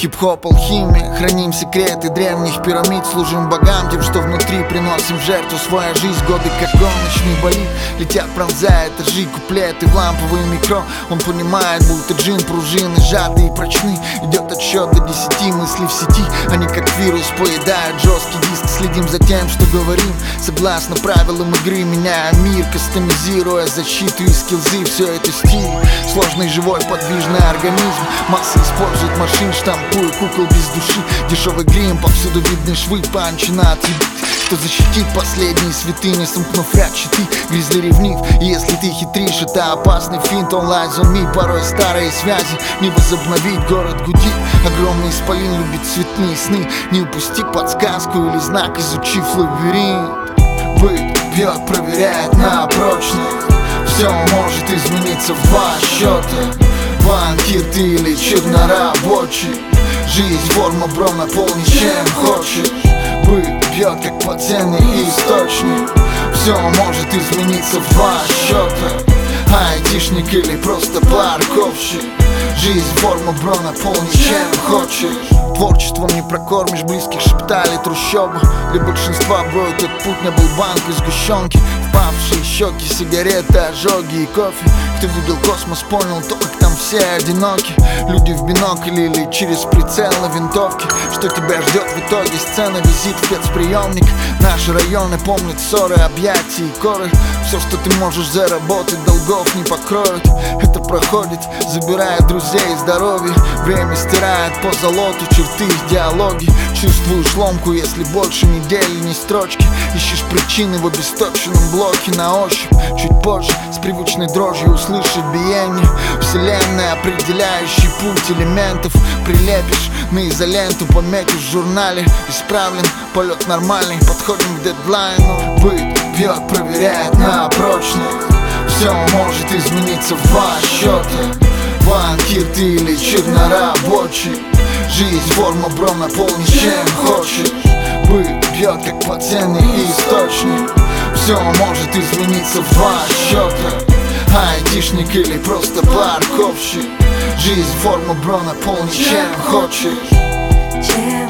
Хип-хоп, алхимия, храним секреты древних пирамид. Служим богам тем, что внутри, приносим в жертву своя жизнь. Годы как гоночный болид летят, пронзая этажи, куплеты в ламповый микро. Он понимает, будто джин, пружины сжатые и прочны. Идет отсчет до 10, мысли в сети, они как вирус поедают жесткий диск. Следим за тем, что говорим, согласно правилам игры, меняя мир, кастомизируя защиту и скиллзы. Все это стиль, сложный, живой, подвижный организм. Масса использует машин, штампуя кукол без души. Дешевый грим, повсюду видны швы, панчи на отъебать. Кто защитит последние святыни, сомкнув ряд щиты? Гризли ревнив, и если ты хитришь, это опасный финт. Онлайн зоми, порой старые связи не возобновить. Город гудит, огромный исполин любит цветные сны. Не упусти подсказку или знак, изучив лабиринт. Быт бьет, проверяет на прочность. Все может измениться в два счета. Банкир ты или чернорабочий, жизнь, форма, бро, наполни чем хочешь. Быт бьет, как подземный источник. Все может измениться в два счета. Айтишник или просто парковщик, жизнь, форма, бро, наполни чем хочешь. Творчеством не прокормишь, близких шептали трущобы. Для большинства, бро, этот путь не был банкой сгущенки. Впавшие щеки, сигареты, ожоги и кофе. Кто видел космос, понял то, как там все одиноки. Люди в бинокль или через прицел на винтовке. Что тебя ждет в итоге? Сцена, визит в спецприемник. Наши районы помнят ссоры, объятия и коры. Все, что ты можешь заработать, долгов не покроют. Это проходит, забирая друзей и здоровье. Время стирает по золоту черты, диалоги. Чувствуешь ломку, если больше недели не строчки. Ищешь причины в обесточенном блоке на ощупь. Чуть позже с привычной дрожью услышишь биение. Вселенная, определяющий путь элементов. Прилепишь на изоленту, пометишь в журнале. Исправлен, полет нормальный, подходим к дедлайну. Быт бьет, проверяет на прочность. Все может измениться в два счета. Банкир ты или чернорабочий, жизнь, форма, бро, наполни чем хочешь. Быт бьет, как подземный источник. Все может измениться в два счета. Айтишник или просто парковщик, жизнь, форма, бро, наполни чем хочешь.